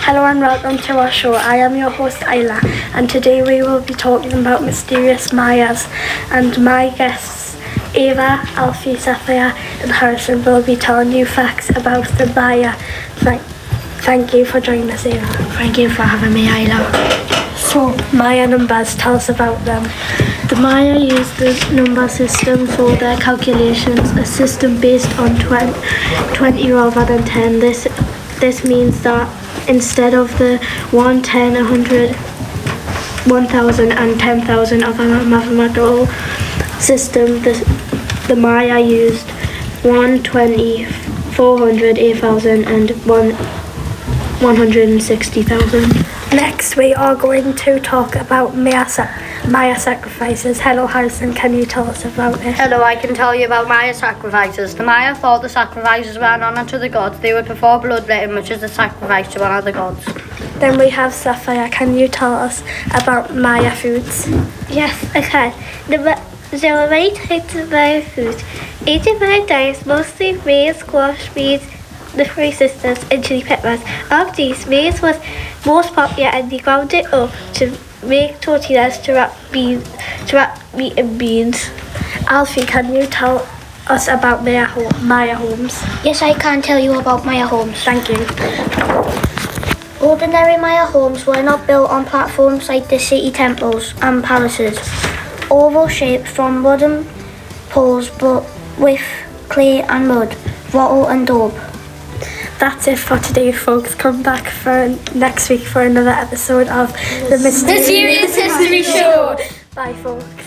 Hello and welcome to our show. I am your host Isla, and today we will be talking about mysterious Mayas, and my guests Ava, Alfie, Sapphire and Harrison will be telling you facts about the Maya. Thank you for joining us, Ava. Thank you for having me, Isla. So, Maya numbers, tell us about them. The Maya used the number system for their calculations, a system based on 20 rather than 10. This means that instead of the 1, 10, 100, 1,000 and 10,000 of a mathematical system, the Maya used 1, 20, 400, 8,000 and 160,000. Next, we are going to talk about Maya sacrifices. Hello, Harrison, can you tell us about it? Hello, I can tell you about Maya sacrifices. The Maya thought the sacrifices were an honour to the gods. They would perform bloodletting, which is a sacrifice to one of the gods. Then we have Sapphire. Can you tell us about Maya foods? Yes, I can. There were many types of Maya foods. Eaten by diets, mostly maize, squash, beans, the Three Sisters, and chili peppers. Of these, maize was most popular, and they ground it up to make tortillas to wrap meat in beans. Alfie, can you tell us about Maya homes? Yes, I can tell you about Maya homes. Thank you. Ordinary Maya homes were not built on platforms like the city temples and palaces. Oval shaped from wooden poles but with clay and mud, wattle and daub. That's it for today, folks. Come back for next week for another episode of the Mysterious History Show. Bye, folks.